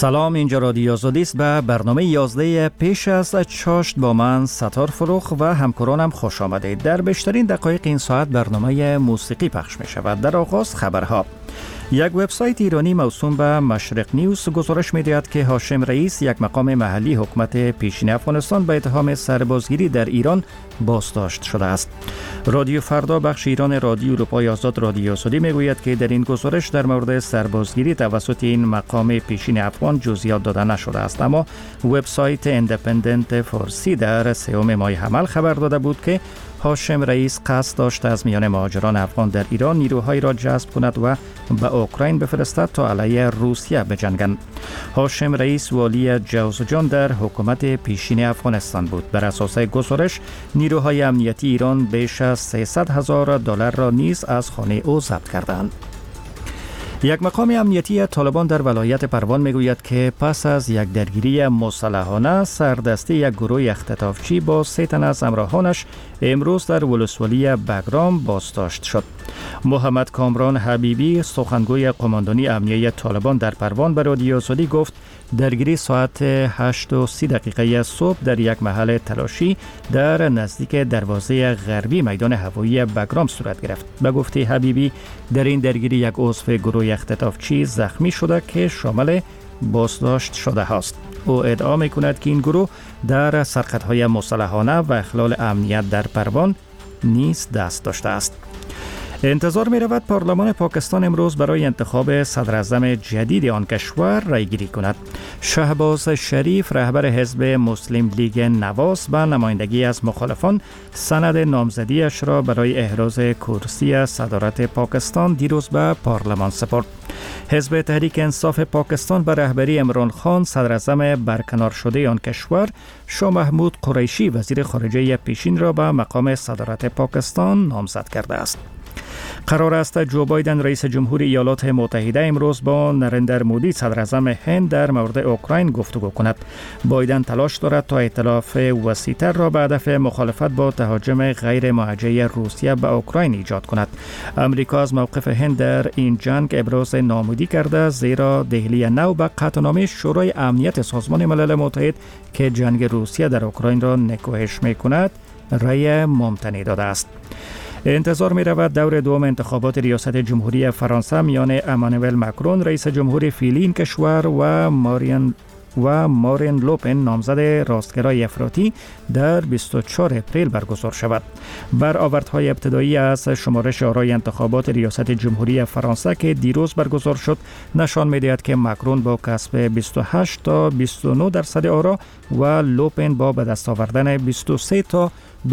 سلام، اینجا رادیو آزادی است. به برنامه 11 پیش از چاشت با من ستار فروخ و همکارانم خوش آمدید. در بیشترین دقایق این ساعت برنامه موسیقی پخش می شود. در آغاز خبرها. یک وبسایت ایرانی موسوم به مشرق نیوز گزارش می دهد که هاشم رئیس، یک مقام محلی حکومت پیشین افغانستان، به اتهام سربازگیری در ایران بازداشت شده است. رادیو فردا بخش ایران رادیو اروپای آزاد رادیو آزادی می گوید که در این گزارش در مورد سربازگیری توسط این مقام پیشین افغان جزئیات داده نشده است، اما وبسایت ایندیپندنت فارسی در 3 ماه حمل خبر داده بود که هاشم رئیس قصد داشت از میان مهاجران افغان در ایران نیروهایی را جذب کند و به اوکراین بفرستد تا علیه روسیه بجنگند. هاشم رئیس والی جوزجان در حکومت پیشین افغانستان بود. بر اساس گزارش نیروهای امنیتی ایران بیش از $300,000 را نیز از خانه او ضبط کردند. یک مقام امنیتی طالبان در ولایت پروان میگوید که پس از یک درگیری مسلحانه سردسته یک گروه اختطافچی با 3 تن از همراهانش امروز در ولسوالی بگرام بازداشت شد. محمد کامران حبیبی، سخنگوی قماندانی امنیتی طالبان در پروان، به رادیو آزادی گفت درگیری ساعت 8:30 صبح در یک محل تلاشی در نزدیک دروازه غربی میدان هوایی بگرام صورت گرفت. به گفته حبیبی در این درگیری یک عضو گروه اختطافچی زخمی شده که شامل بازداشت شده است. او ادعا می‌کند که این گروه در سرقت‌های مسلحانه و اخلال امنیت در پروان نیز دست داشته است. انتظار می رود پارلمان پاکستان امروز برای انتخاب صدر اعظم جدید آن کشور رای گیری کند. شهباز شریف، رهبر حزب مسلم لیگ نواز، به نمایندگی از مخالفان سند نامزدیش را برای احراز کرسی صدارت پاکستان دیروز به پارلمان سپرد. حزب تحریک انصاف پاکستان به رهبری عمران خان، صدر اعظم برکنار شده آن کشور، شاه محمود قریشی، وزیر خارجه پیشین، را به مقام صدارت پاکستان نامزد کرده است. قرار است جو بایدن رئیس جمهور ایالات متحده امروز با نریندر مودی، صدر اعظم هند، در مورد اوکراین گفتگو کند. بایدن تلاش دارد تا ائتلاف وسیع‌تر را به هدف مخالفت با تهاجم غیر موجه روسیه به اوکراین ایجاد کند. امریکا از موقف هند در این جنگ ابراز ناامیدی کرده، زیرا دهلی نو به قطعنامه شورای امنیت سازمان ملل متحد که جنگ روسیه در اوکراین را نکوهش می‌کند رأی ممتنع داده است. انتظار می رود دور دوم انتخابات ریاست جمهوری فرانسه میان امانوئل مکرون، رئیس جمهور فعلی این کشور، و مارین لوپن، نامزد راستگرای افراطی، در 24 اپریل برگزار شود. برآوردهای ابتدایی از شمارش آرای انتخابات ریاست جمهوری فرانسه که دیروز برگزار شد نشان می‌دهد که مکرون با کسب 28 تا 29% آرا و لوپن با به دست آوردن 23 تا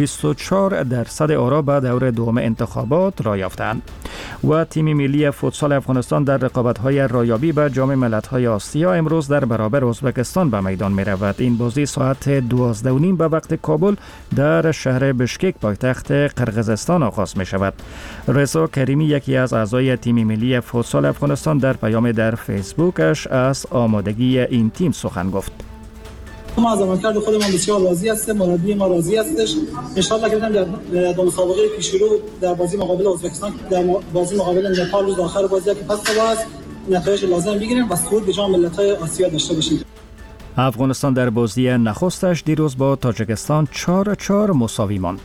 24% آرا به دور دوم انتخابات را یافتند. و تیم ملی فوتسال افغانستان در رقابت‌های رایابی به جام ملت‌های آسیا امروز در برابر ازبکستان به میدان می‌رود. این بازی ساعت 12:30 به وقت کابل در شهر بشکک پایتخت قرقیزستان آغاز می‌شود. رضا کریمی، یکی از اعضای تیم ملی فوتسال افغانستان، در پیام در فیسبوکش از آمادگی این تیم سخن گفت. ما از عملکرد خودمان بسیار راضی هستیم، مربی ما راضی هستش. ان شاء الله که در مسابقه پیشرو در بازی مقابل ازبکستان، در بازی مقابل نپال، روز آخر بازی که پس است نتایج لازم بگیریم و صعود به جام ملت‌های آسیا داشته باشیم. افغانستان در بازی نخستش دیروز با تاجیکستان 4-4 مساوی ماند.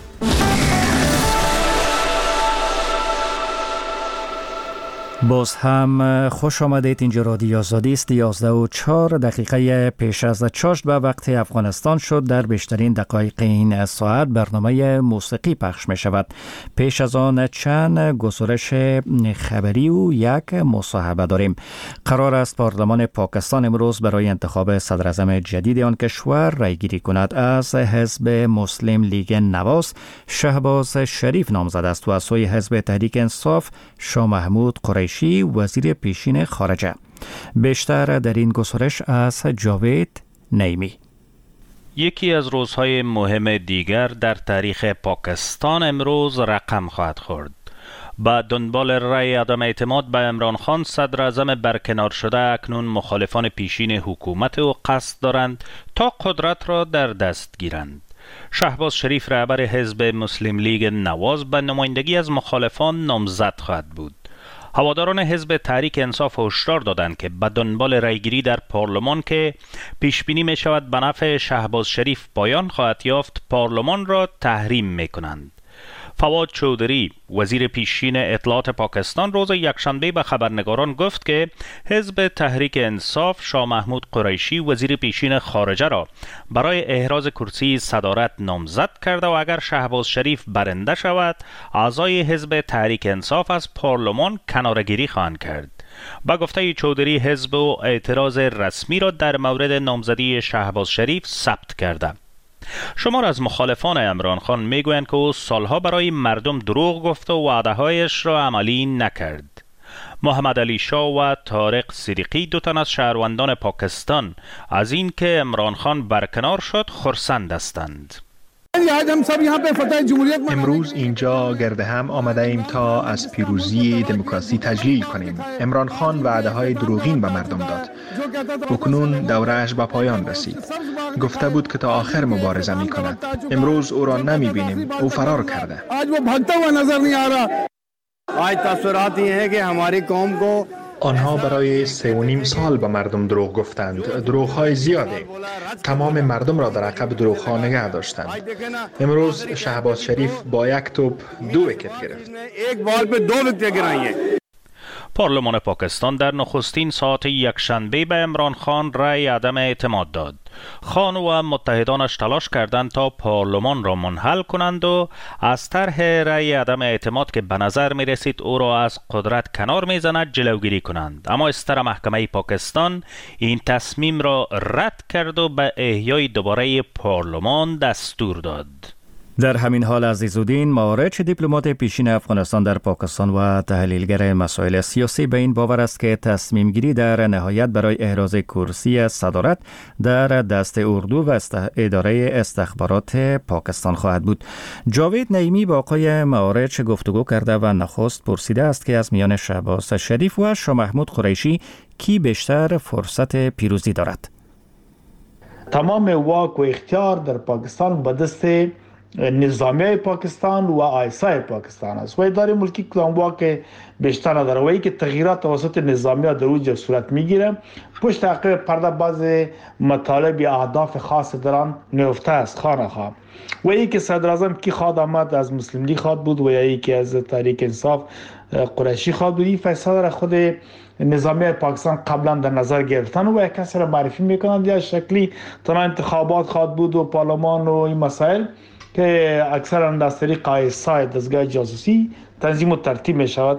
باز هم خوش آمدید. اینجا رادیو آزادی است. 11:04 پیش از چاشت به وقت افغانستان شد. در بیشترین دقایق این ساعت برنامه موسیقی پخش می شود. پیش از آن چند گزارش خبری و یک مصاحبه داریم. قرار است پارلمان پاکستان امروز برای انتخاب صدر اعظم جدید آن کشور رای گیری کند. از حزب مسلم لیگ نواز شهباز شریف نامزد است و از سوی حزب تحریک انصاف شاه محمود قریشی، وزیر پیشین خارجه. بیشتر در این گزارش از جاوید نعیمی. یکی از روزهای مهم دیگر در تاریخ پاکستان امروز رقم خواهد خورد. با دنبال رأی عدم اعتماد به عمران خان، صدر اعظم برکنار شده، اکنون مخالفان پیشین حکومت او قصد دارند تا قدرت را در دست گیرند. شهباز شریف، رهبر حزب مسلم لیگ نواز، به نمایندگی از مخالفان نامزد خواهد بود. هواداران حزب تحریک انصاف هشدار دادند که به دنبال رأیگیری در پارلمان که پیش بینی می شود به نفع شهباز شریف پایان خواهد یافت، پارلمان را تحریم می کنند. فواد چودری وزیر پیشین اطلاعات پاکستان روز یکشنبه به خبرنگاران گفت که حزب تحریک انصاف شاه محمود قریشی وزیر پیشین خارجه را برای احراز کرسی صدارت نامزد کرده و اگر شهباز شریف برنده شود اعضای حزب تحریک انصاف از پارلمان کناره‌گیری خواهند کرد. با گفته چودری حزب و اعتراض رسمی را در مورد نامزدی شهباز شریف ثبت کرده. شمار از مخالفان عمران خان میگویند که او سالها برای مردم دروغ گفت و وعده‌هایش را عملی نکرد. محمد علی شاه و طارق صدیقی دو تن از شهروندان پاکستان از این که عمران خان برکنار شد خرسند هستند. امروز اینجا گرد هم آمده ایم تا از پیروزی دموکراسی تجلیل کنیم. عمران خان وعده های دروغین به مردم داد. اکنون دورهش به پایان رسید. گفته بود که تا آخر مبارزه می کند. امروز او را نمی بینیم. او فرار کرده. آج تصورات این ہے که ہماری قوم کو آنها برای 3.5 سال به مردم دروغ گفتند. دروغ‌های زیاده. تمام مردم را در عقب دروغ‌ها نگه داشتند. امروز شهباز شریف با یک توپ 2 ویکت گرفت. ایک بال पे 2 विकेट गिराई हैं. پارلمان پاکستان در نخستین ساعت یکشنبه به عمران خان رأی عدم اعتماد داد. خان و متحدانش تلاش کردند تا پارلمان را منحل کنند و از طرح رأی عدم اعتماد که به نظر می رسید او را از قدرت کنار می زند جلوگیری کنند، اما استر محکمه پاکستان این تصمیم را رد کرد و به احیای دوباره پارلمان دستور داد. در همین حال عزیزالدین مارچ دیپلمات پیشین افغانستان در پاکستان و تحلیلگر مسائل سیاسی به این باور است که تصمیم گیری در نهایت برای احراز کرسی صدارت در دست اردو و اداره استخبارات پاکستان خواهد بود. جاوید نعیمی با آقای مارچ گفتگو کرده و نخست پرسیده است که از میان شهباز شریف و شاه محمود قریشی کی بیشتر فرصت پیروزی دارد؟ تمام واک و اختیار در پاکستان به دست نظامی پاکستان و آیسای پاکستان است و اداره ملکی کدام واقع بیشتر نداره و ای که تغییرات توسط نظامی ها در اوج صورت میگیره پشت عقب پرده بعض مطالب یا اهداف خاص دران نهفته است خانه خواه و ای که صدر اعظم کی خواد آمد از مسلم لیگ خواد بود و ای که از تحریک انصاف قریشی خواد بود. این فیصله را خود نظامی پاکستان قبلا در نظر گرفتن و یک کسی را معرفی میکنند یا شکلی تا انتخابات خواد بود و پارلمان و این مسائل که اکثرا از طریق آیسای دستگاه جاسوسی تنظیم و ترتیب می شود.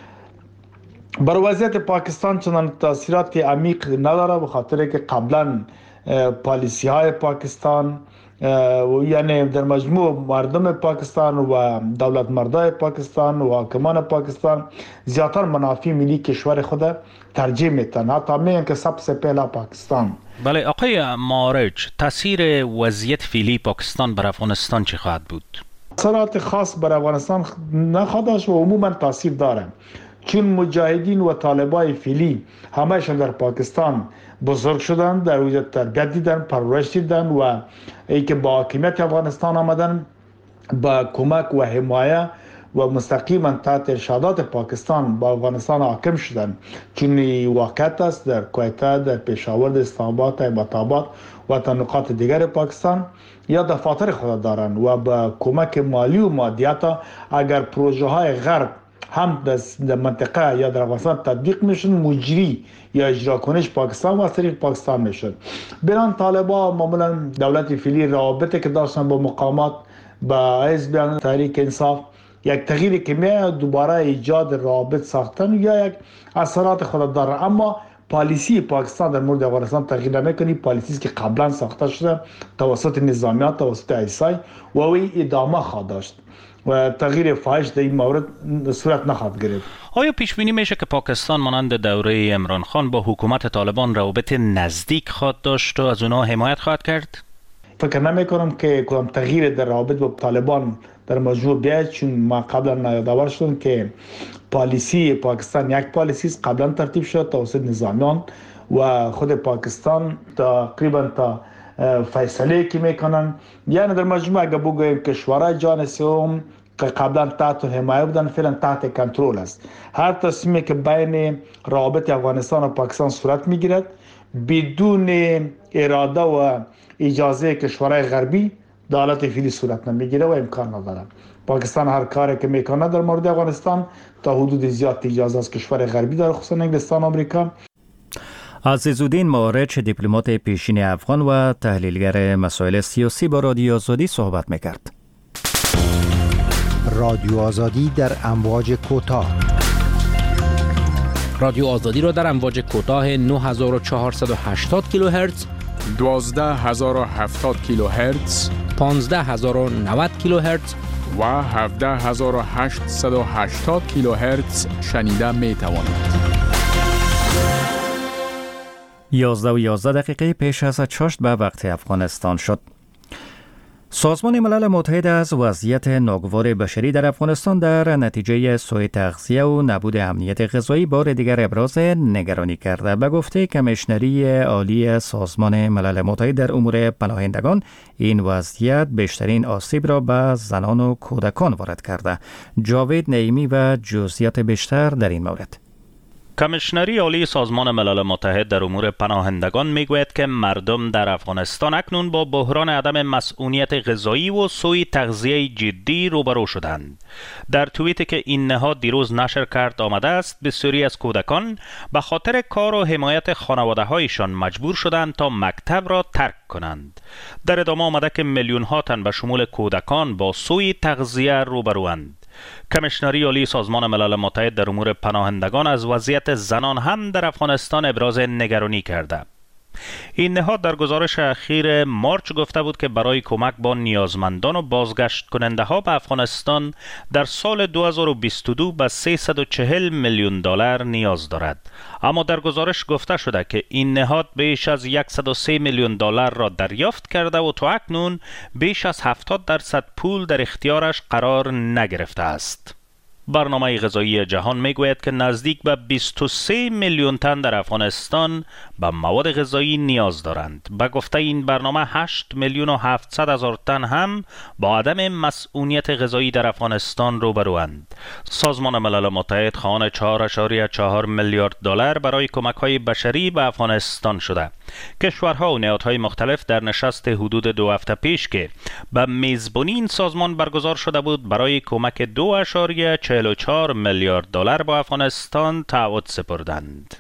بر وضعیت پاکستان چنان تاثیرات عمیق نداره به خاطر که قبلا پالیسی های پاکستان یعنی در مجموع مردم پاکستان و دولت مردای پاکستان و حاکمان پاکستان زیادتر منافع ملی کشور خود ترجیح میتن، حتی میگن که سب سے پہلا پاکستان. بله آقای مارج، تاثیر وضعیت فعلی پاکستان بر افغانستان چه خواهد بود؟ اثرات خاص بر افغانستان نخواهد داشت و عموما تاثیر داره، چون مجاهدین و طالبای فعلی همهشون در پاکستان بزرگ شدن، در اونجا تربیت دیدن، پرورش دیدن و ای که با حاکمیت افغانستان آمدن با کمک و حمایه و مستقیما تحت ارشادات پاکستان با افغانستان حاکم شدن، چون واقعیت است در کویت، در پشاور، در اسلام آباد، ایبک و تا نقاط دیگر پاکستان یا دفاتر خود دارن و با کمک مالی و مادیات اگر پروژه های غرب هم در منطقه یا در افغانستان تطبیق میشن، مجری یا اجرا کنش پاکستان و از طریق پاکستان میشد. بران طالبا معمولا دولت فعلی رابطه که داشتن با مقامات با حزب تحریک انصاف یک تغییری که میاد دوباره ایجاد رابط ساختن یا یک اثرات خود داره، اما پالیسی پاکستان در مورد افغانستان تغییر نمیکنه. پالیسی که قبلا ساخته شده توسط نظامیات، توسط آیسای و وی ادامه خواهد داشت و تغییر فاحش در این مورد صورت نخواهد گرفت. آیا پیش بینی میشه که پاکستان مانند دوره عمران خان با حکومت طالبان روابط نزدیک خواهد داشت و از اونها حمایت خواهد کرد؟ فکر نمیکنم که کدام تغییر در روابط با طالبان در مجموع بیاید، چون ما قبلا یادآور شدم که پالیسی پاکستان یک پالیسی است قبلا ترتیب شد توسط نظامیان و خود پاکستان تقریبا تا فیصله که میکنن، یعنی در مجموع اگر بگوییم کشورهای جهان سوم که قبلا تحت حمایه بودن فعلا تحت کنترل است. هر تصمیمی که بین روابط افغانستان و پاکستان صورت میگیرد بدون اراده و اجازه کشورهای غربی در حالت فعلی صورت نمیگیره و امکان نداره. پاکستان هر کاری که میکنه در مورد افغانستان تا حدود زیاد اجازه از کشور غربی داره، خصوصا انگلستان و آمریکا. عزیزالدین مارچ، دیپلمات پیشین افغان و تحلیلگر مسائل سیاسی، با رادیو آزادی صحبت میکرد. رادیو آزادی در امواج کوتاه. رادیو آزادی را در امواج کوتاه 9480 کیلوهرتز، 12070 کیلوهرتز، 15090 کیلوهرتز و 17880 کیلوهرتز شنیده می توانید. 11:11 پیش از چاشت به وقت افغانستان شد. سازمان ملل متحد از وضعیت ناگوار بشری در افغانستان در نتیجه سوء تغذیه و نبود امنیت غذایی بار دیگر ابراز نگرانی کرده. به گفته کمیشنری عالی سازمان ملل متحد در امور پناهندگان، این وضعیت بیشترین آسیب را به زنان و کودکان وارد کرده. جاوید نعیمی و جزئیات بیشتر در این مورد. کمیشنری عالی سازمان ملل متحد در امور پناهندگان میگوید که مردم در افغانستان اکنون با بحران عدم مسئولیت غذایی و سوء تغذیه جدی روبرو شدند. در توییتی که این نهاد دیروز نشر کرد آمده است بسیاری از کودکان به خاطر کار و حمایت خانواده‌هایشان مجبور شدند تا مکتب را ترک کنند. در ادامه آمده که میلیون ها تن به شمول کودکان با سوء تغذیه روبروند. کمیشنری عالی سازمان ملل متحد در امور پناهندگان از وضعیت زنان هم در افغانستان ابراز نگرانی کرده. این نهاد در گزارش اخیر مارچ گفته بود که برای کمک با نیازمندان و بازگشت کننده ها به افغانستان در سال 2022 به 340 میلیون دلار نیاز دارد. اما در گزارش گفته شده که این نهاد بیش از 103 میلیون دلار را دریافت کرده و تا اکنون بیش از 70% پول در اختیارش قرار نگرفته است. برنامه غذایی جهان میگوید که نزدیک به 23 میلیون تن در افغانستان به مواد غذایی نیاز دارند. به گفته این برنامه 8 میلیون و 700 هزار تن هم با عدم مسئولیت غذایی در افغانستان روبروند. سازمان ملل متحد خواهان 4.4 میلیارد دلار برای کمک‌های بشری به افغانستان شده. کشورها و نهادهای مختلف در نشست حدود 2 هفته پیش که به میزبانی این سازمان برگزار شده بود برای کمک 2.44 میلیارد دلار به افغانستان تعهد سپردند.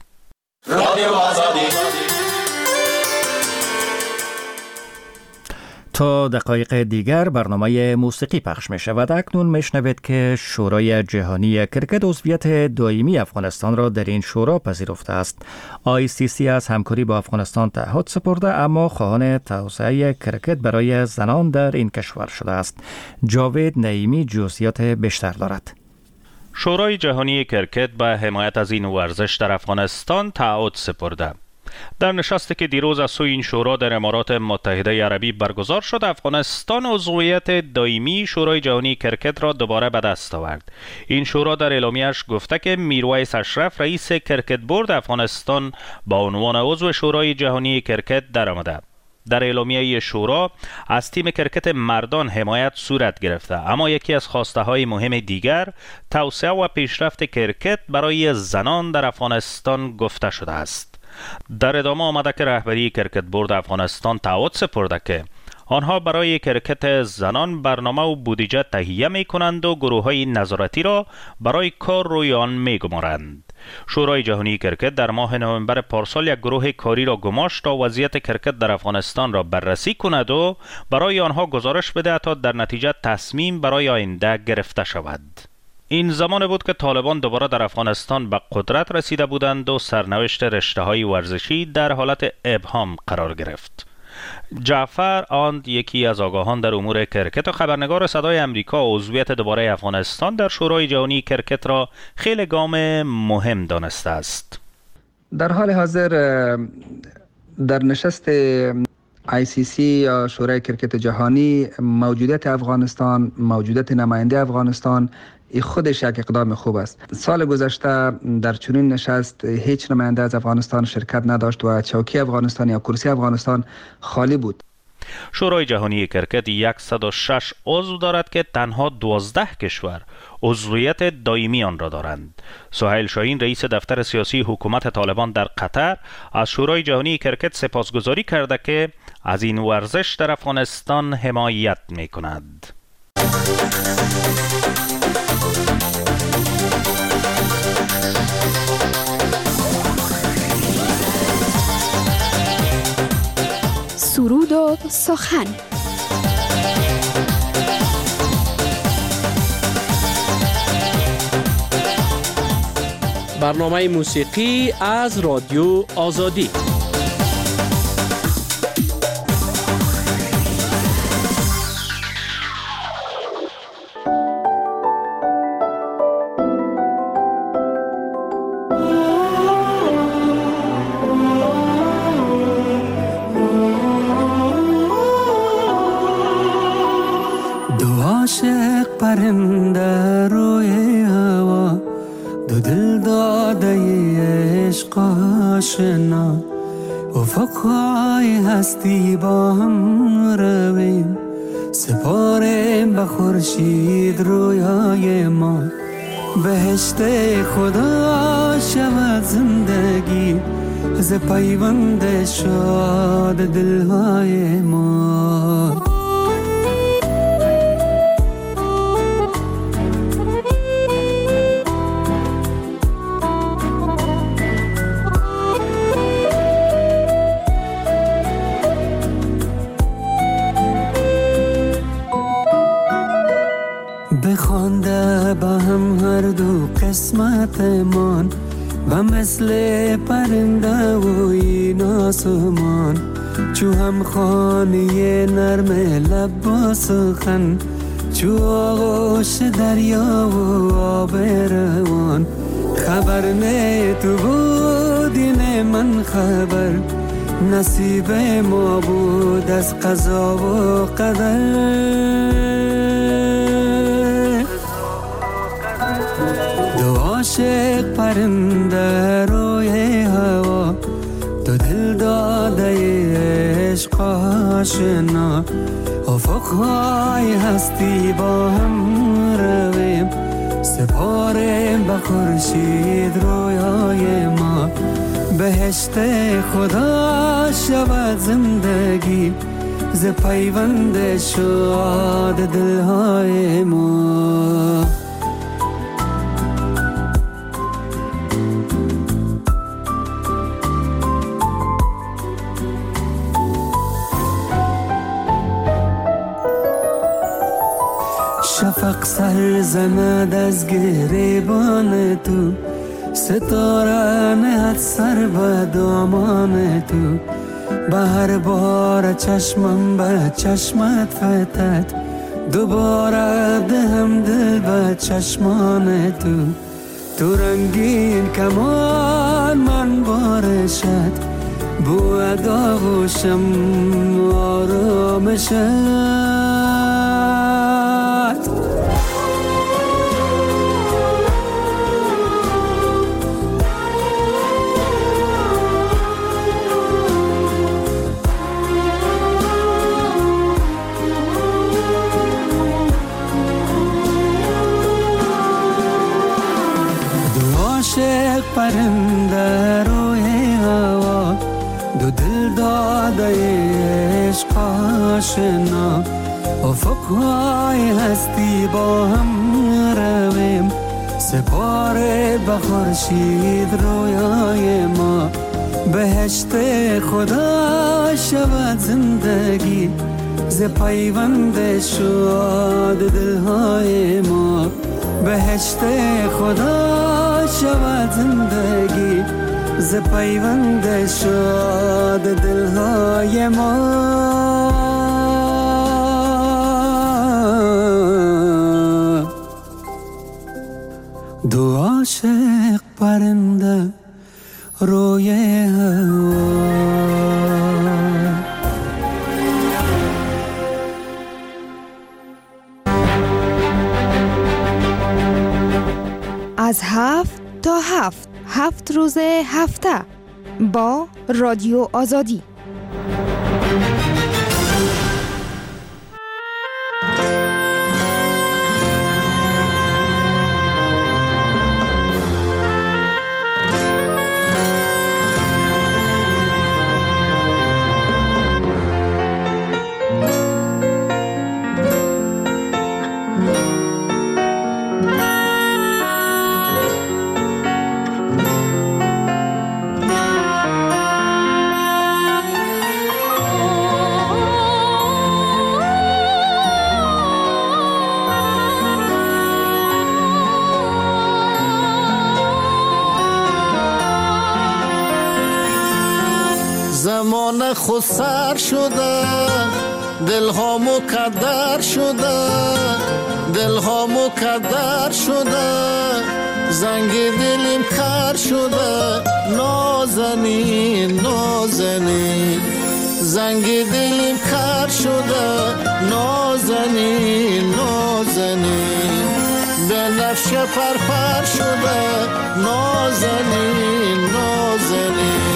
تا دقایق دیگر برنامه موسیقی پخش می شود. اکنون می شنوید که شورای جهانی کرکت عضویت دائمی افغانستان را در این شورا پذیرفته است. ICC از همکاری با افغانستان تعهد سپرده، اما خواهان توسعه کرکت برای زنان در این کشور شده است. جاوید نعیمی جزئیات بیشتر دارد. شورای جهانی کرکت به حمایت از این ورزش در افغانستان تعهد سپرده. در نشستی که دیروز از سوی این شورا در امارات متحده عربی برگزار شد، افغانستان عضویت دائمی شورای جهانی کرکت را دوباره به دست آورد. این شورا در اعلامیه‌اش گفته که میرویس اشرف رئیس کرکت بورد افغانستان با عنوان عضو شورای جهانی کرکت درآمده. در اعلامیه شورا از تیم کرکت مردان حمایت صورت گرفته، اما یکی از خواسته های مهم دیگر توسعه و پیشرفت کرکت برای زنان در افغانستان گفته شده است. در ادامه آمده که رهبری کرکت بورد افغانستان تعهد سپرده که آنها برای کرکت زنان برنامه و بودجه تهیه می کنند و گروه های نظارتی را برای کار روی آن می گمارند. شورای جهانی کرکت در ماه نوامبر پارسال یک گروه کاری را گماشت تا وضعیت کرکت در افغانستان را بررسی کند و برای آنها گزارش بده تا در نتیجه تصمیم برای آینده گرفته شود. این زمان بود که طالبان دوباره در افغانستان به قدرت رسیده بودند و سرنوشت رشته‌های ورزشی در حالت ابهام قرار گرفت. جعفر آند، یکی از آگاهان در امور کرکت و خبرنگار صدای امریکا، عضویت دوباره افغانستان در شورای جهانی کرکت را خیلی گام مهم دانسته است. در حال حاضر در نشست ICC یا شورای کرکت جهانی موجودیت افغانستان، موجودیت نماینده افغانستان خودش یک اقدام خوب است. سال گذشته در چنین نشست هیچ نماینده از افغانستان شرکت نداشت و چوکی افغانستان یا کرسی افغانستان خالی بود. شورای جهانی کرکت 106 عضو دارد که تنها 12 کشور عضویت دائمی آن را دارند. سهیل شاهین رئیس دفتر سیاسی حکومت طالبان در قطر از شورای جهانی کرکت سپاسگزاری کرده که از این ورزش در افغانستان حمایت می کند. سرود و سخن. برنامه موسیقی از رادیو آزادی. عاشق پرنده روی هوا، دو دل داده عشق آشنا، افقهای هستی با هم رویم، سپاریم به خورشید رویای ما. بهشت خدا شود زندگی، ز پیوند شاد دلهای ما. بخوانده با هم هر دو قسمتمان، و مثل پرنده و این آسمان، چو هم خانه نرم لب و سخن، چو آغوش دریا و آب روان. خبر نه تو بودی نه من خبر، نصیب ما بود از قضا و قدر. عاشق پرنده روی هوا، دو دل داده عشق آشنا، افقهای هستی با هم رویم، سپاریم به خورشید رویای ما. بهشت خدا شود زندگی، ز پیوند شاد دلهای ما. شفق سر زند از گریبان تو، ستاره نهد سر به دامان تو. به هر بار چشمم به چشمت فتد، دوباره دهم دل به چشمان تو. تو رنگین کمان من بارشت، بو داغوشم آرامشت. عاشق پرنده روی هوا، دو دل داده عشق آشنا، افقهای هستی با هم رویم، سپاره به خورشید رویای ما. بهشت خدا شود زندگی، ز پیوند شاد دلهای ما. بهشت خدا شود زندگی، ز پیوند شاد دلهای ما. دو عاشق پرنده روی هوا. از 7 تا 7 روز هفته با رادیو آزادی. خود سر شده، دل ها مکدر شده، دل ها مکدر شده، زنگ دلیم کر شده، نازنین نازنین، زنگ دلیم کر شده، نازنین نازنین، به نفش پرپر شده، نازنین نازنین.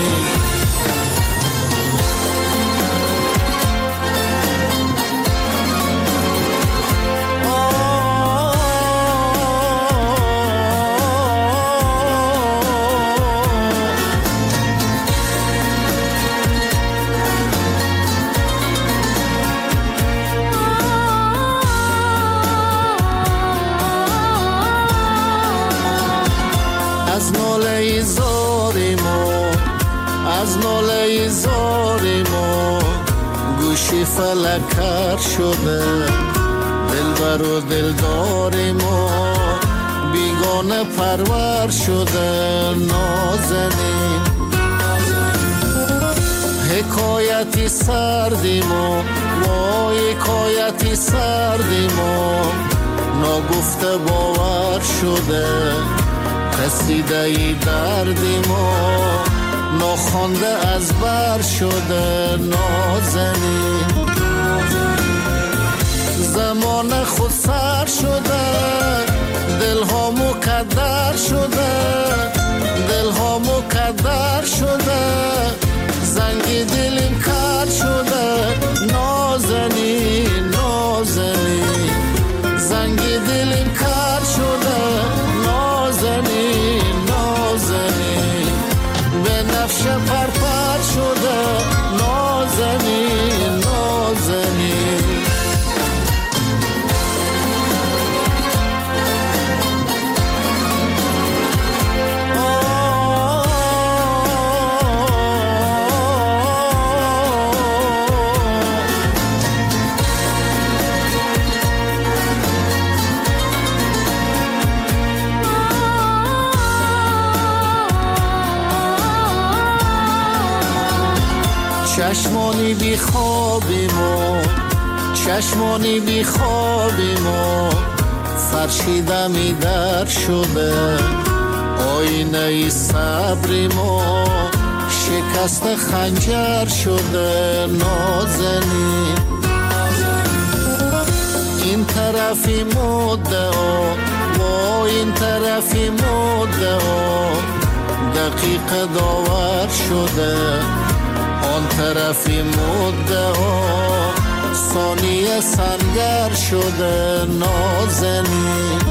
از ناله زاری ما گوشی فلک کر شده، دلبر و دلدار ما بیگانه پرور شده، نازنین. حکایتی سردی ما، وای حکایتی سردی ما، ناگفته باور شده، رسیده ای دردی ما، ناخوانده از بر شده، نازنین. زمان خود سر شده، دل ها مکدر شده، دل ها مکدر شده، زنگ دلیم کر شده، نازنین نازنین، زنگ دلیم کر شده، نازنین نازنین، به نفش پرپر شده، نازنین نازنین. چشمانی بی خوابی ما، چشمانی بی خوابی ما، فرشیدمی در شده، آینه ای صبری ما شکست خنجر شده، نازنین. این طرفی مدعا و این طرفی مدعا، دقیق داور شده، آن طرفی مدعا ثانیه سنگر شده، نازنین.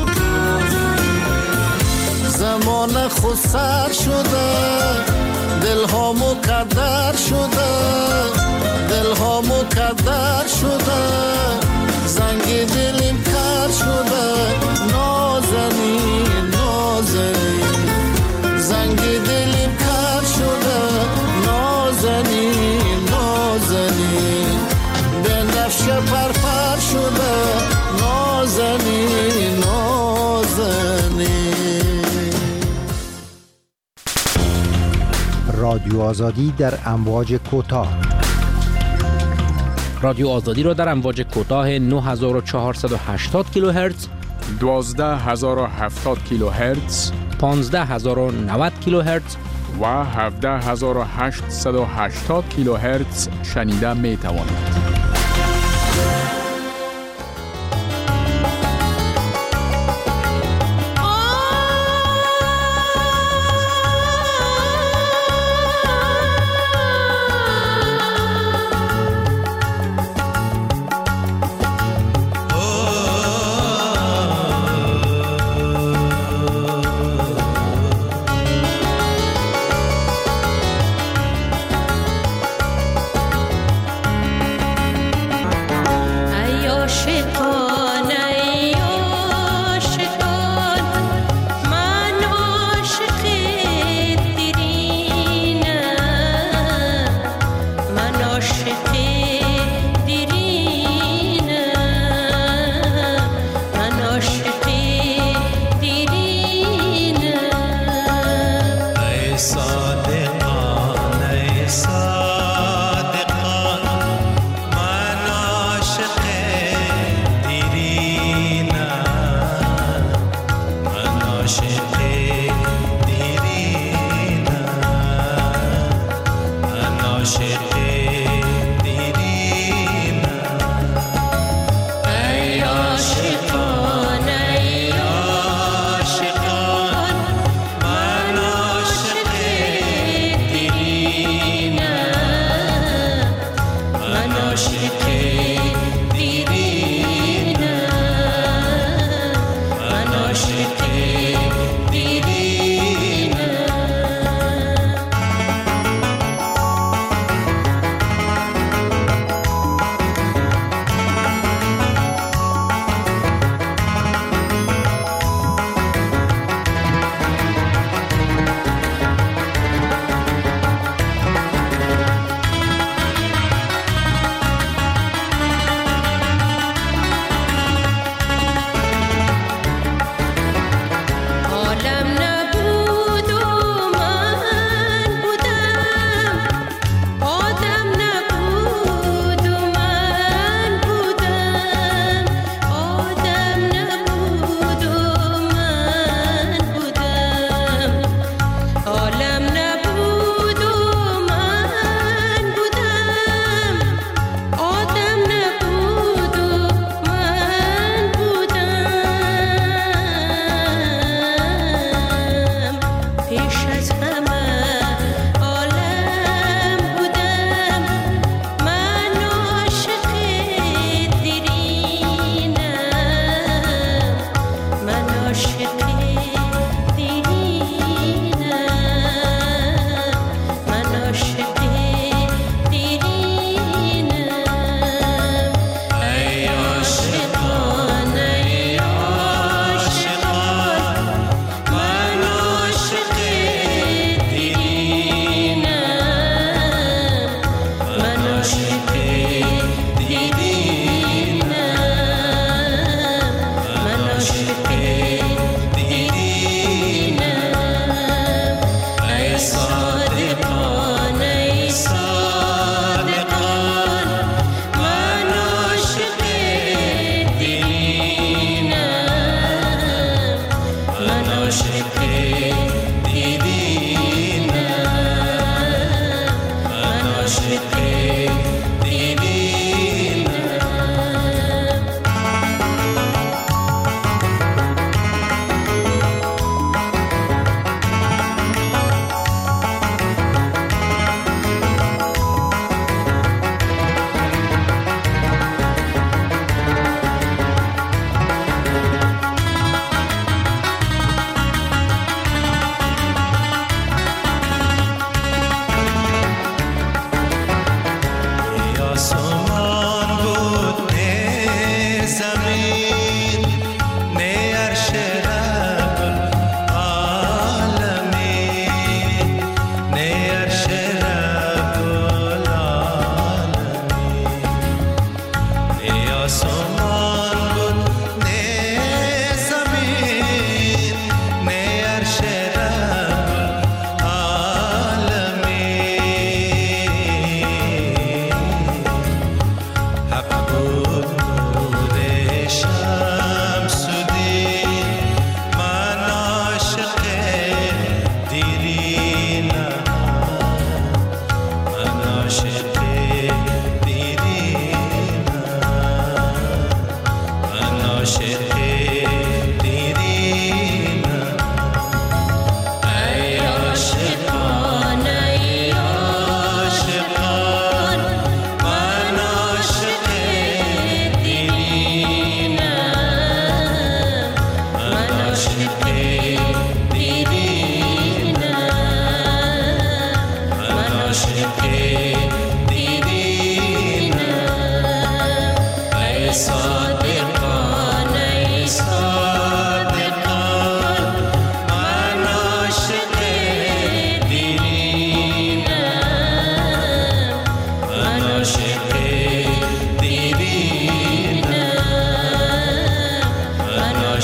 زمان خود سر شده، دل ها مکدر شده، دل ها مکدر شده، زنگ دلیم کر شده، نازنین نازنین، زنگ دلیم کر شده، نازنین نازنین، به نفش پرپر شده، نازنین نازنین. رادیو آزادی در امواج کوتاه. رادیو آزادی را در امواج کوتاه 9480 کیلوهرتز، 12070 کیلوهرتز، 15090 کیلوهرتز و 17880 کیلوهرتز شنیده می توانید.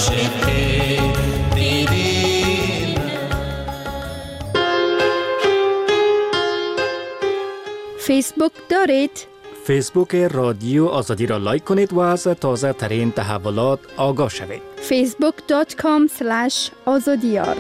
عاشق دیدی. فیسبوک دارید؟ فیسبوک رادیو آزادی را لایک کنید و از تازه ترین تحولات آگاه شوید. facebook.com/azadiyar.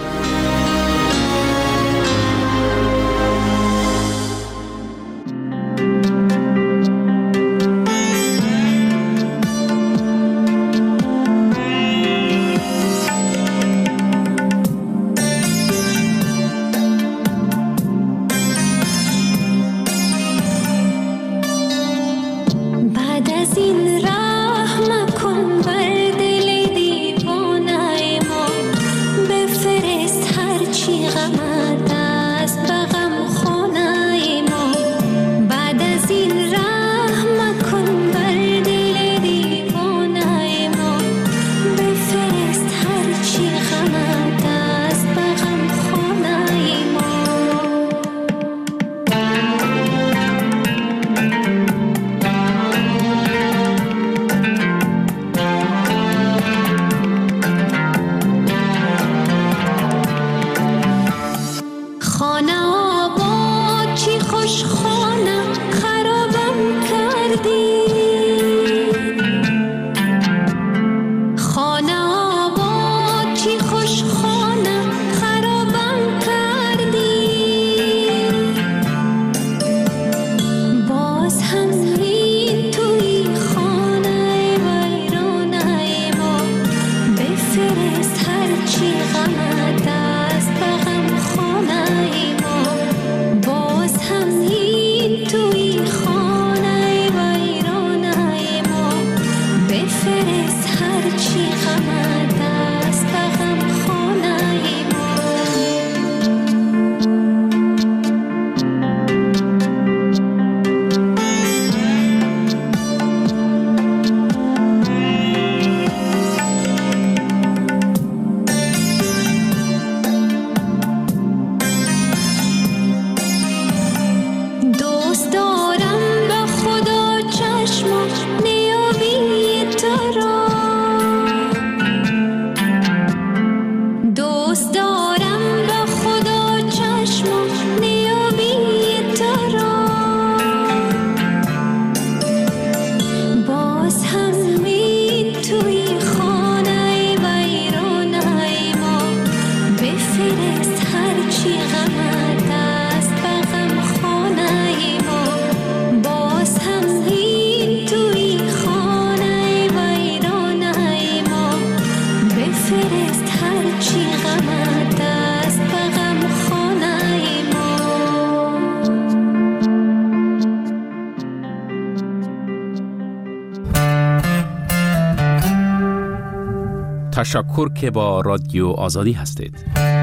تشکر که با رادیو آزادی هستید.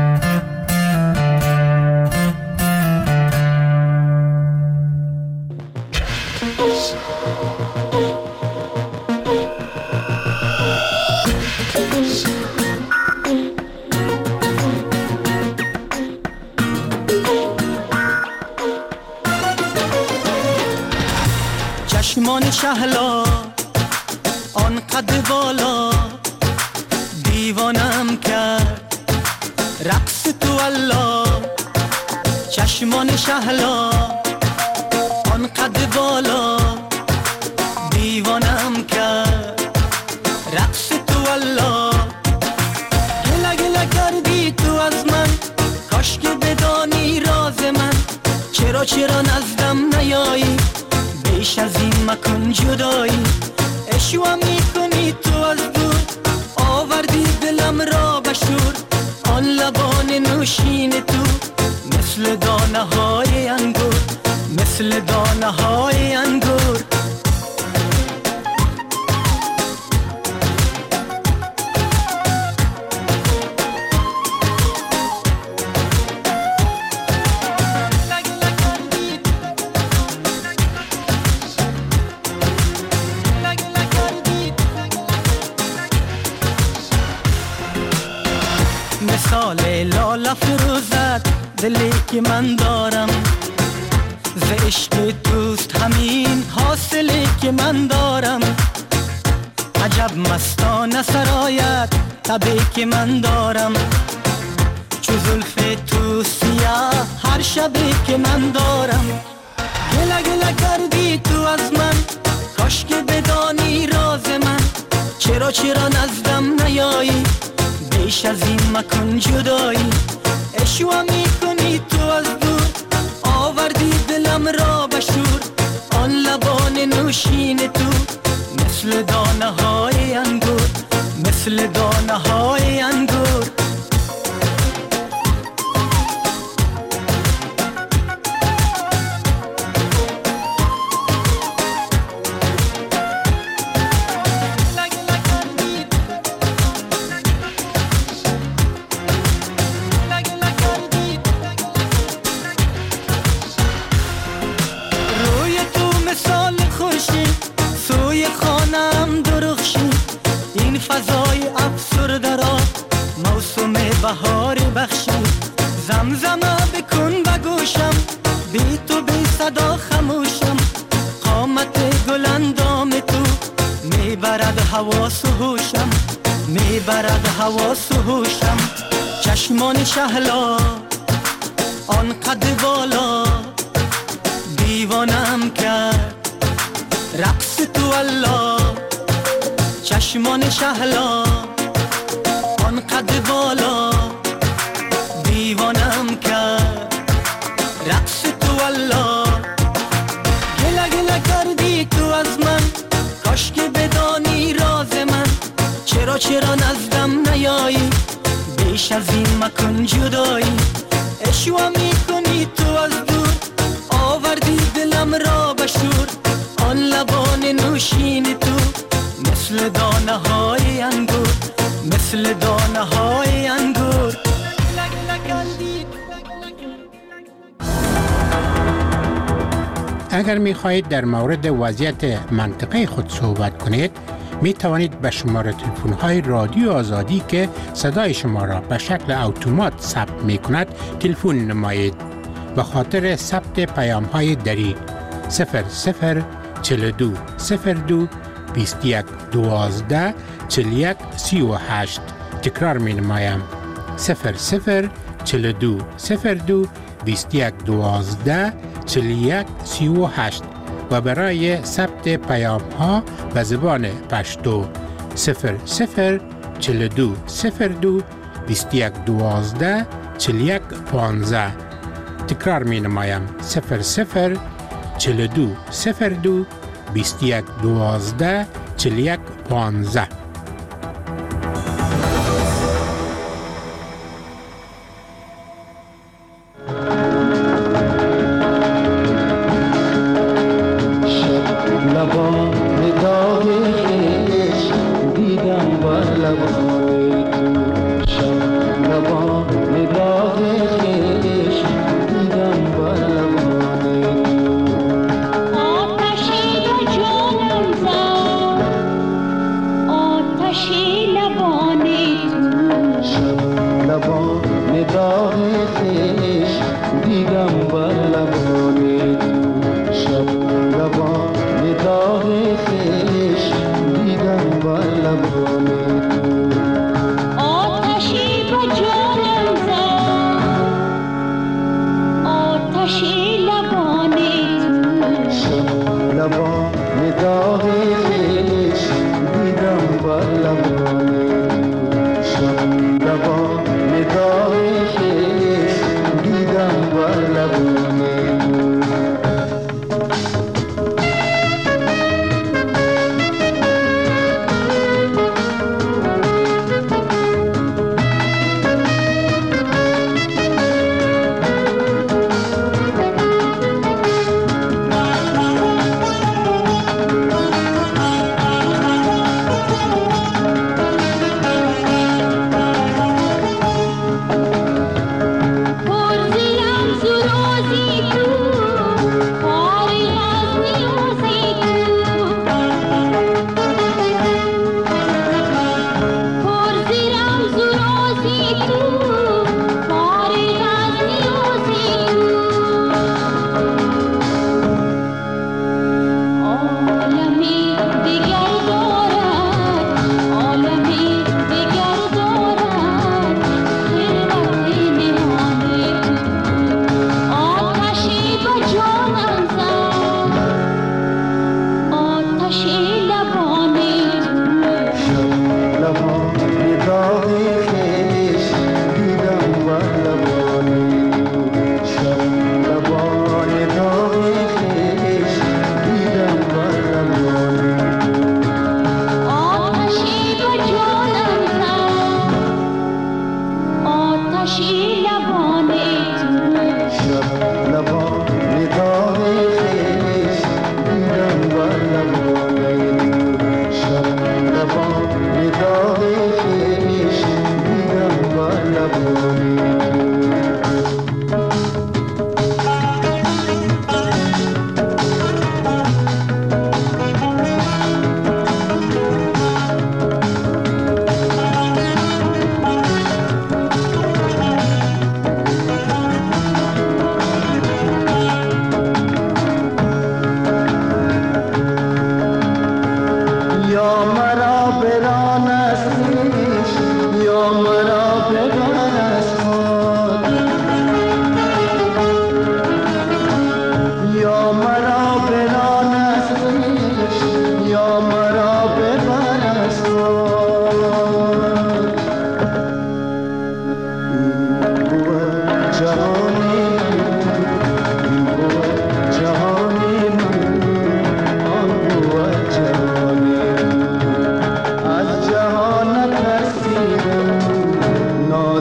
چشمان شهلا آن قد بالا دیوانم کرد رقص تو الله. چشمان شهلا آن قد بالا دیوانم کرد رقص تو الله. گله گله کردی تو از من کاش که بدانی راز من. چرا نزدم نیایی بیش از این مکن جدایی. اشوا میکنی تو از دور آوردی دلم را بشور. آن لبان نوشین تو مثل دانه های انگور مثل دانه های انگور. مثال لاله فروزد دلی که من دارم ز عشق توست همین حاصلی که من دارم. عجب مستانه سرایت شبی که من دارم چو زلف تو سیاه هر شبی که من دارم گله گله کردی تو از من کاش که بدانی راز من چرا نزدم نیایی بیش از این مکن جدایی اشوا میکنی تو از دور آوردی دلم را بشور آن لبان نوشین تو مثل دانه های انگور مثل دانه های انگور فضای افسرده را موسم بهار بخشی زمزمه بکن بگوشم بی تو بی صدا خموشم قامت گل اندام تو میبرد حواس و هوشم میبرد حواس و هوشم چشمان شهلا آن قد بالا دیوانم کرد رقص تو الله چشمان شهلا آن قد بالا دیوانم کرد رقص تو الله گله گله کردی تو از من کاش که بدانی راز من چرا نزدم نیایی بیش از این مکن جدایی اشوا میکنی تو از دور آوردی دلم را بشور آن لبان نوشین تو مثل دانه های انگور مثل دانه های انگور اگر می خواهید در مورد وضعیت منطقه خود صحبت کنید می توانید به شماره تلفن های رادیو آزادی که صدای شما را به شکل اتومات ثبت می کند تلفن نمایید به خاطر ثبت پیام های دری 0042 02 21 12 41 38 تکرار می نمایم 0042 02 21 12 41 38 و برای ثبت پیام ها به زبان پشتو 0042 02 21 12 41 15 تکرار می نمایم 0042 02 21 12 41 15 آتشی و جانم زد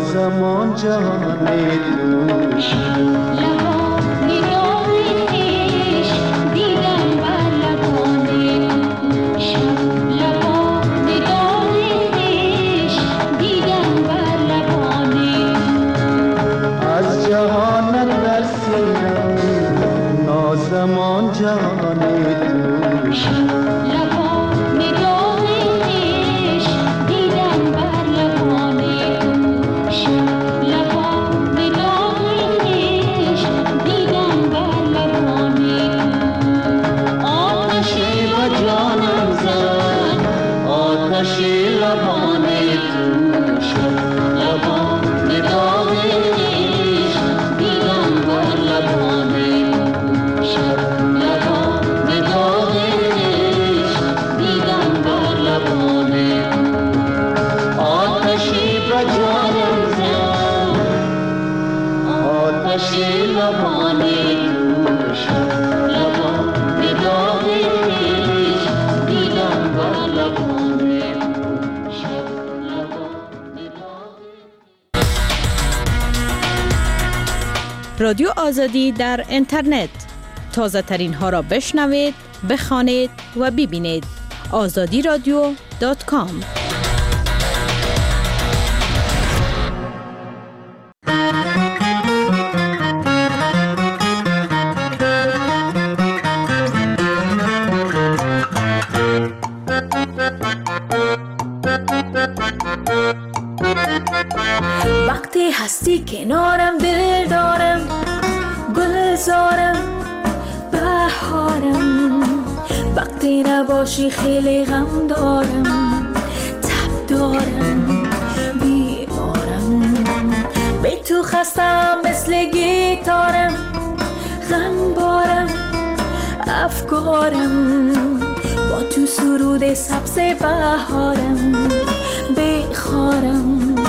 نازمان جهان دوش از جهانت در سینم نازمان جهان دوش رادیو آزادی در اینترنت تازه ترین ها را بشنوید، بخوانید و ببینید. azadiradio.com. وقتی هستی کنارم دل دارم، گلزارم بهارم. وقتی نباشی خیلی غم دارم، تب دارم بیمارم. بی تو خستم مثل گیتارم، غم بارم افکارم. با تو سرود سبز بهارم، بخارم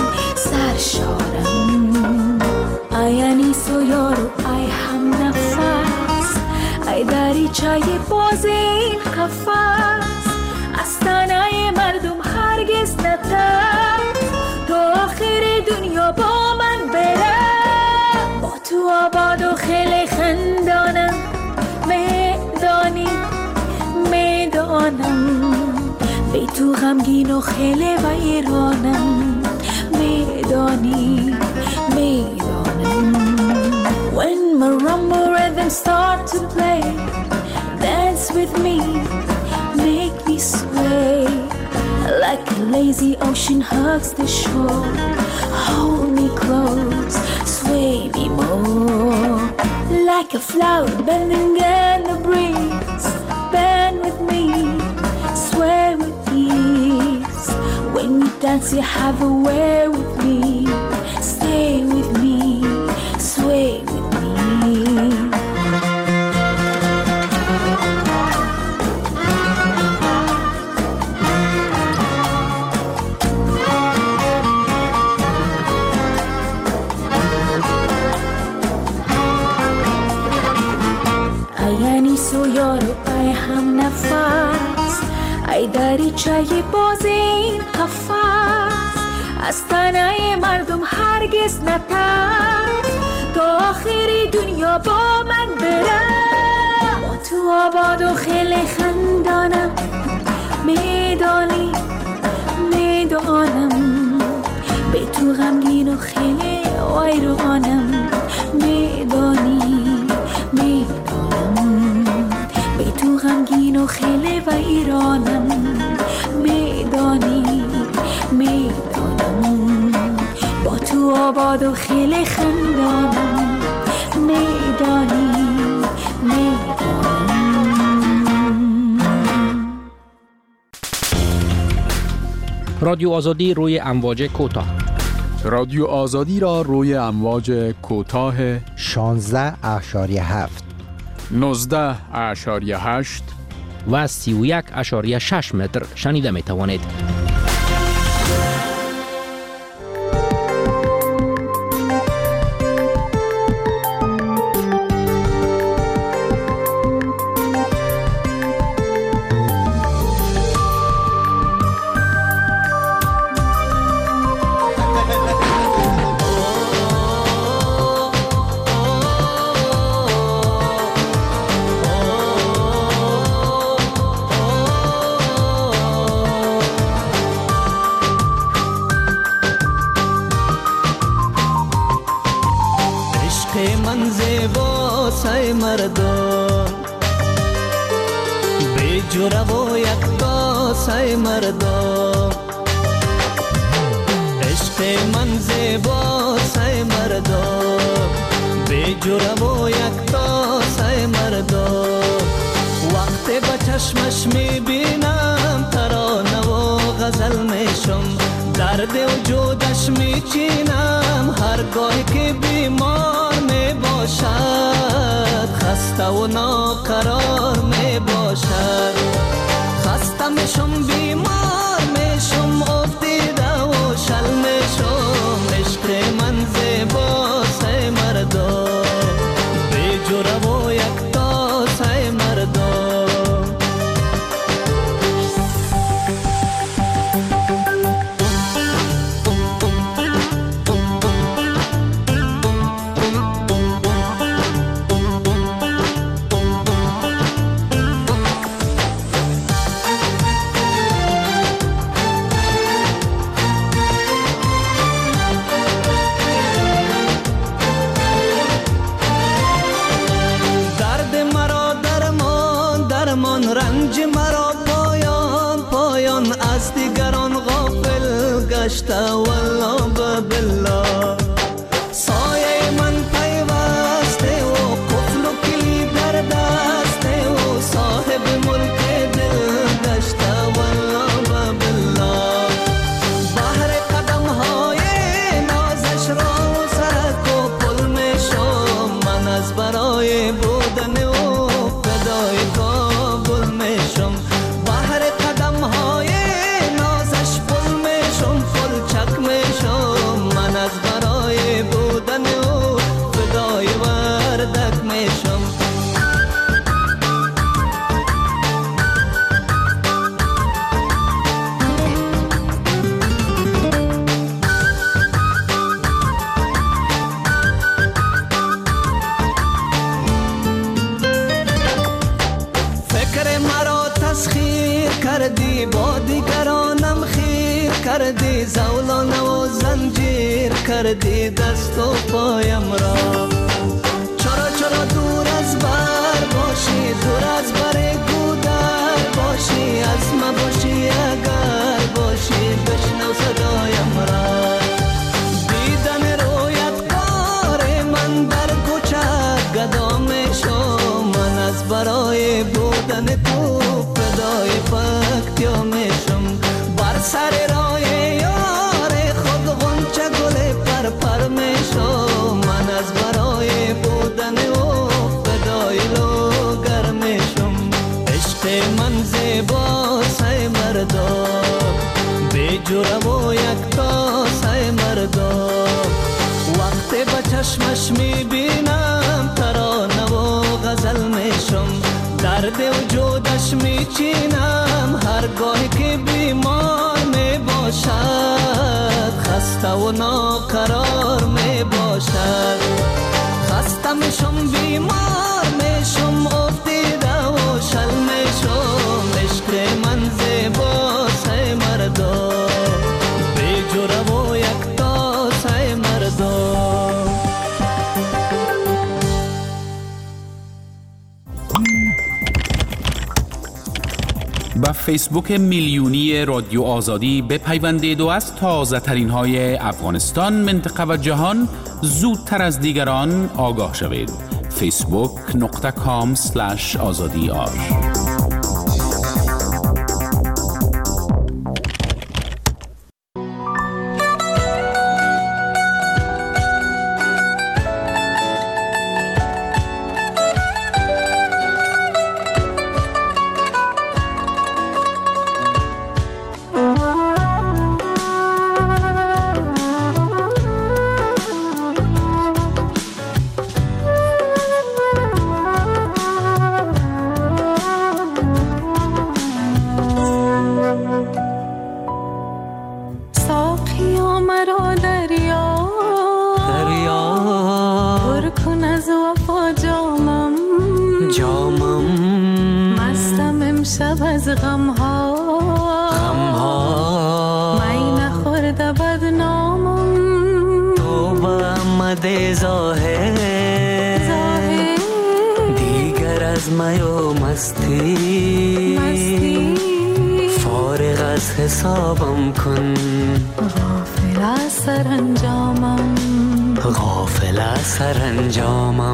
سرشارم. ای انیس و یارو ای هم نفس، ای دریچه باز این قفس. از تنه مردم هرگز نتر، تا آخر دنیا با من بره. با تو آباد و خیلی خندانم، میدانی میدانم. بی تو غمگین و خیلی ویرانم، میدانی میدانم. When marimba rhythms start to play, dance with me, make me sway. Like a lazy ocean hugs the shore, hold me close, sway me more. Like a flower bending in the breeze, bend with me, sway with ease. When you dance you have a way with me, stay with me, sway with me. و یارو ای هم نفس، ای دریچه باز این قفس. از تنه مردم هرگز نتر، تا آخر دنیا با من بره. با تو آباد و خیلی خندانم، میدانی میدانم. به تو غمگین و خیلی ویرانم، میدانی میدانم. به تو غمگین و خیلی ویرانم، میدانی میدانم. با تو آباد و خیلی خندانم، میدانی میدانم. رادیو آزادی روی امواج کوتاه. رادیو آزادی را روی امواج کوتاه 16.7 19.8 و 31.6 متر شنیده می توانید. من زیباسای مردم بی جوره و یک تاسای مردم عشق من زیباسای مردم بی جوره و یک تاسای مردم وقتی با چشمش میبینم ترانه و غزل میشم درد وجودش میچینم هرگاهی که بیمار میباشد خسته و ناقرار میباشد خسته میشم بیمار میشم افتیده و شل میشم عشق من زیباسای مردم بی جوره و یک تاسای مردم رنج مرا پایان پایان از دیگران غافل گشته والله بالله سایه من پیوسته و قفل و کلید در دسته و صاحب ملک دل گشته والله بالله بحر قدم های نازش را و سرک و پل میشم من از برای بودن و فدای کابل میشم بحر قدم های نازش پل میشم پل چک میشم من از برای بودن و فدای وردک میشم کردی با دیگرانم خیر کردی زولانه و زنجیر کردی دست و پایم را چرا دور از بر باشی دور از بر گودر باشی از ما باشی اگر باشی بشنو صدایم را دیدن رویت کار من در کوچه گدا میشم من از برای بودن تو فدای پکتیا میشم بر سر راه یار خود غنچه گل پر میشم من از برای بودن و فدای لوگر میشم عشق من زیباسای مردم بی جوره و یک تاسای مردم وقتی با چشمش میبینم ترانه و غزل میشم درد وجودش میچینم هرگاهی که بیمار میباشد خسته و ناقرار میباشد خسته میشم بیمار میشم افتیده و شل میشم عشق من زیباسای مردم بی جوره و یک تاسای مردم با فیسبوک میلیونی رادیو آزادی بپیوندید و از تازه ترین های افغانستان، منطقه و جهان زودتر از دیگران آگاه شوید. facebook.com/azadiar از غم ها می نخورده بدنامم تو با آمد ظاهر از می و مستی فارغ از حسابم کن غافل از سرانجامم غافل از سرانجامم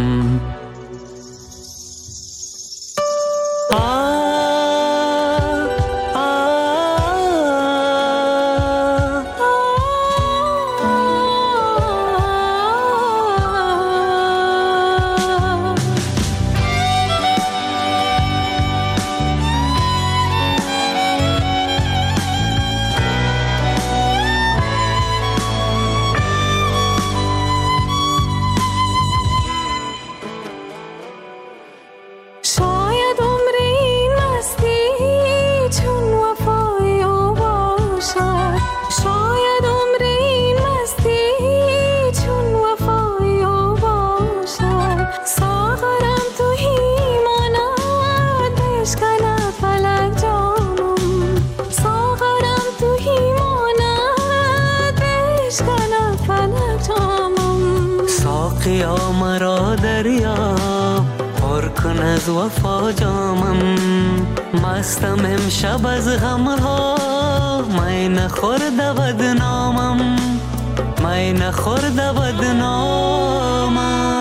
ساقیا مرا دریاب پر کن از وفا جامم مستم امشب از غمها می نخورده بدنامم می نخورده بدنامم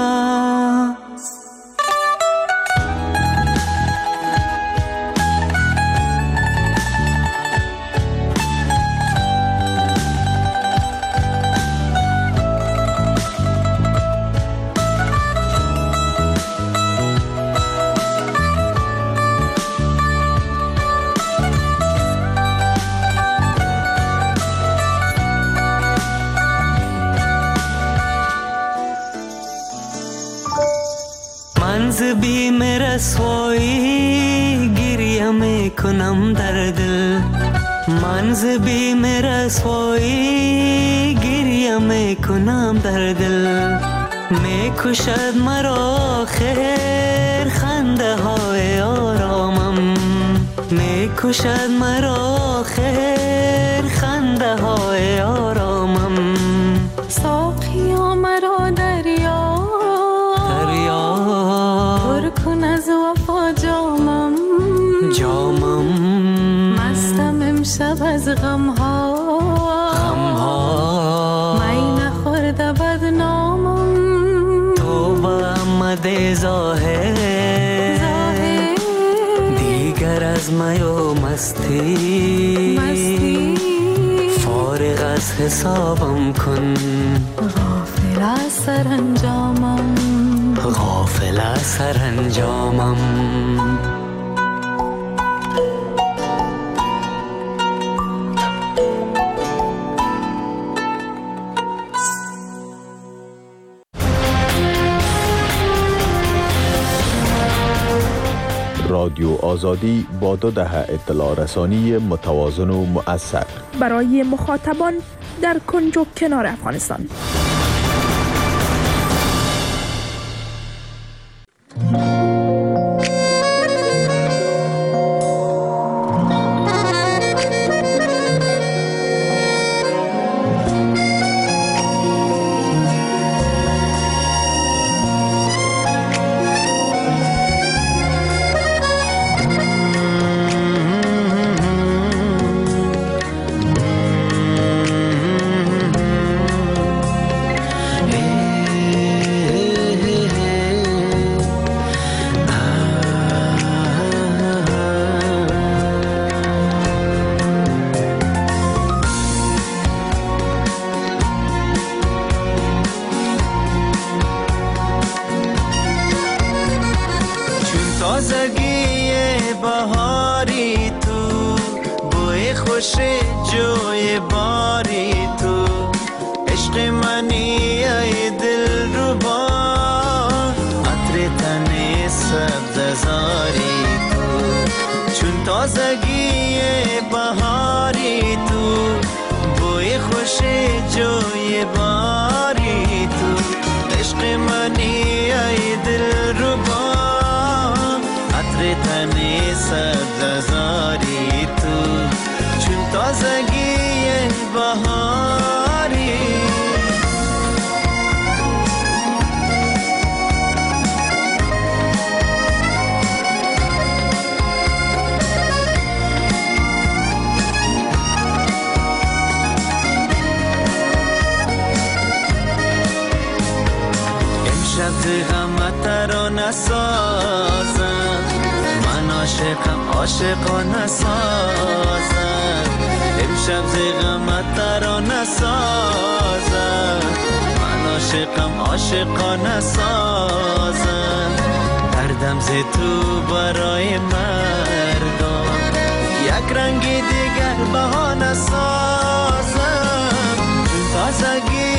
منز بیم رسوایی گریه میکنم در دل منز بیم رسوایی گریه میکنم در دل میکشد مرا خیر خنده های آرامم میکشد مرا خیر خنده های آرامم ساقیا مرا دریا پر کن از وفا جامم جامم مستم امشب از غمها می نخورده بدنامم تو با آمده ظاهر دیگر از می و مستی فارغ از حسابم کن غافل از سرانجامم غافل از سرانجامم رادیو آزادی با 2 دهه اطلاع رسانی متوازن و مؤثر برای مخاطبان در کنج و کنار افغانستان. غم ترانه سازم، من عاشقانه سازم، امشب ز غم ترانه سازم، من عاشقانه سازم، دردم ز تو برای مردم یک رنگ دیگر بهانه سازم، تازگی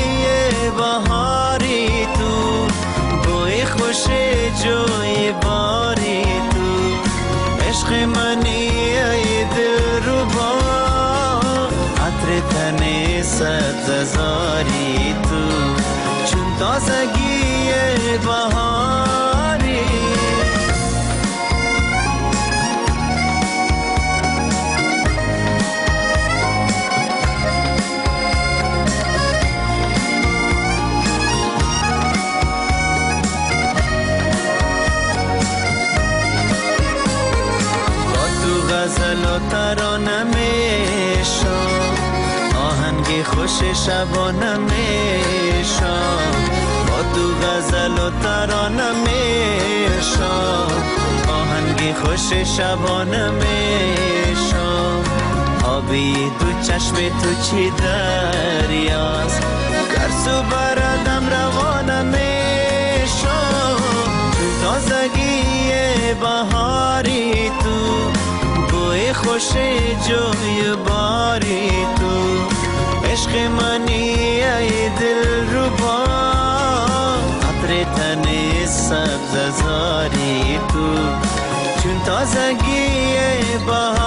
بهاری تو، بوی خوش جوی باری تو، عشق منی ای دلربا، عطر تن سبززاری تو، چون تازگی بهاری. غزل و ترانه میشم، آهنگ خوش شبانه میشم، با تو غزل و ترانه میشم، آهنگ خوش شبانه میشم، آبی دو چشم تو چی دریاست، گرسو بردم روانه میشم، تازگی بهاری تو، بوی خوش جوی باری تو، عشق منی ای دلربا، عطر تن سبززاری تو، چون تازگی بهاری.